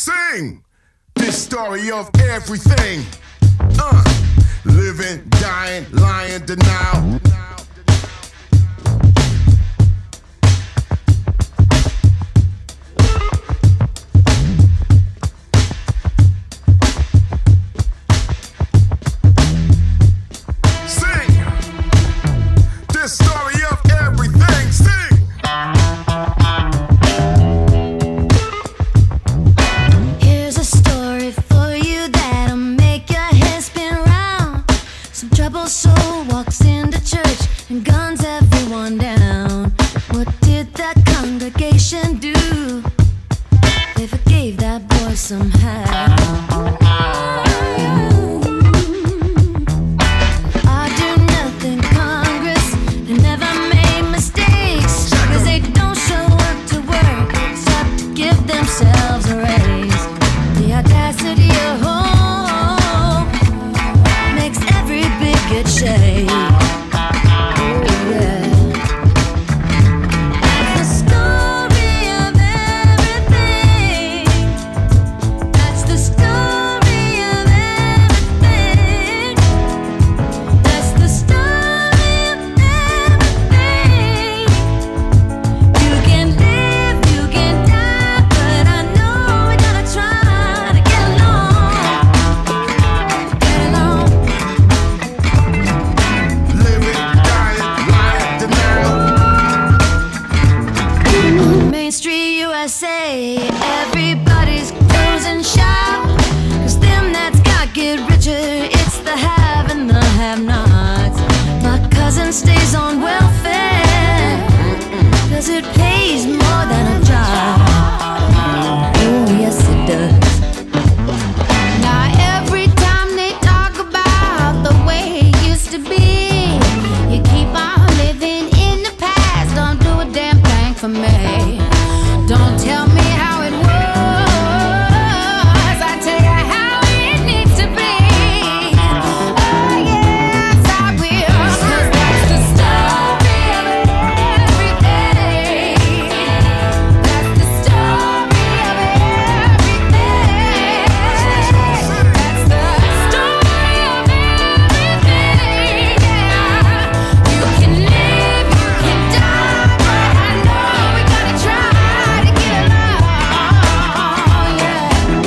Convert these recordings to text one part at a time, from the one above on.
Sing this story of everything. Living, dying, lying, denial. Sing this story of everything. Sing. Here's a story for you that'll make your head spin round. Some troubled soul walks into church and guns everyone down. What did that congregation do? They forgave that boy somehow. I do nothing, Congress. They never made mistakes, 'cause they don't show up to work except to give themselves a raise. The audacity of hope makes every bigot shake. Oh, yeah. That's the story of everything. That's the story of everything. That's the story of everything. You can live, you can die, but I know we gotta try to get along. Get along. Living, dying, lying, denial. On Main Street, USA, everybody's closing shop. 'Cause them that's got get richer, it's the have and the have-nots. My cousin stays on welfare, 'cause it pays more than a job. Oh, yes it does. Now every time they talk about the way it used to be, you keep on living in the past. Don't do a damn thing for me. Don't tell me how it was. I tell you how it needs to be. Oh yes, I will. 'Cause that's the story of everything. That's the story of everything. That's the story of everything. Yeah. You can live, you can die, but I know we gotta try to get along. Yeah.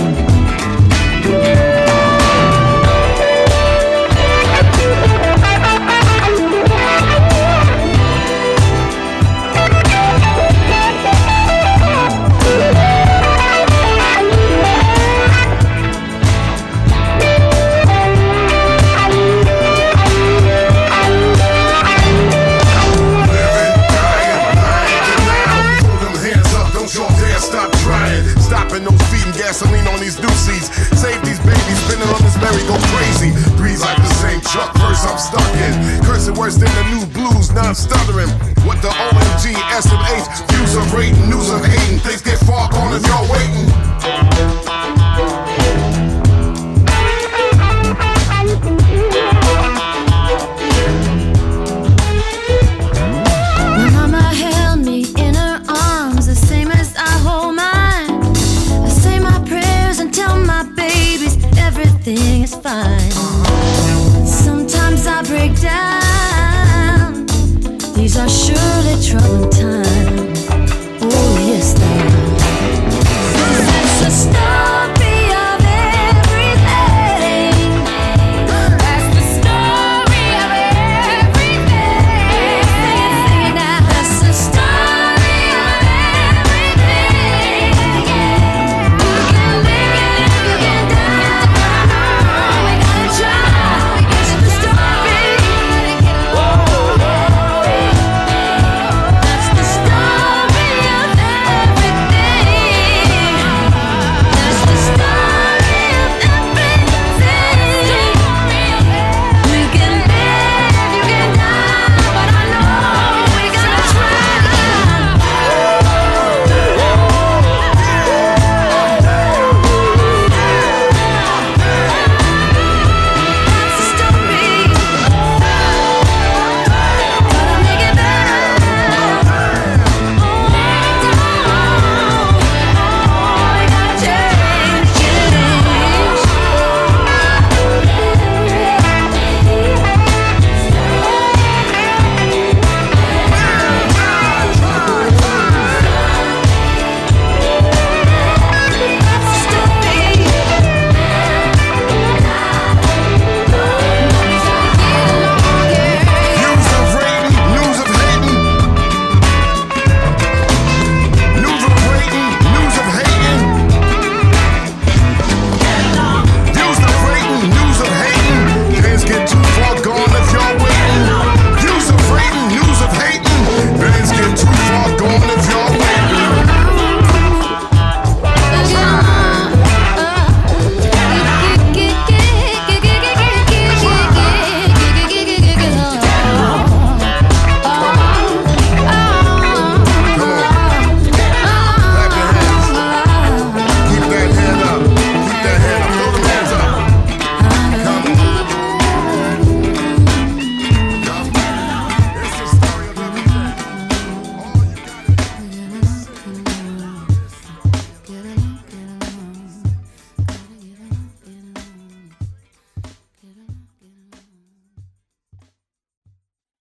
Stop trying, stopping those feeding gasoline on these doozies. Save these babies, spinning on this merry go crazy. Breathe like the same truck verse I'm stuck in. Cursing worse than the new blues, now I'm stuttering. What the OMG, SMH, views of rating, news of hating. Things get far gone if y'all waiting. My mama held me in her arms, the same as I hold mine. I say my prayers and tell my babies everything is fine. Sometimes I break down. These are surely troubled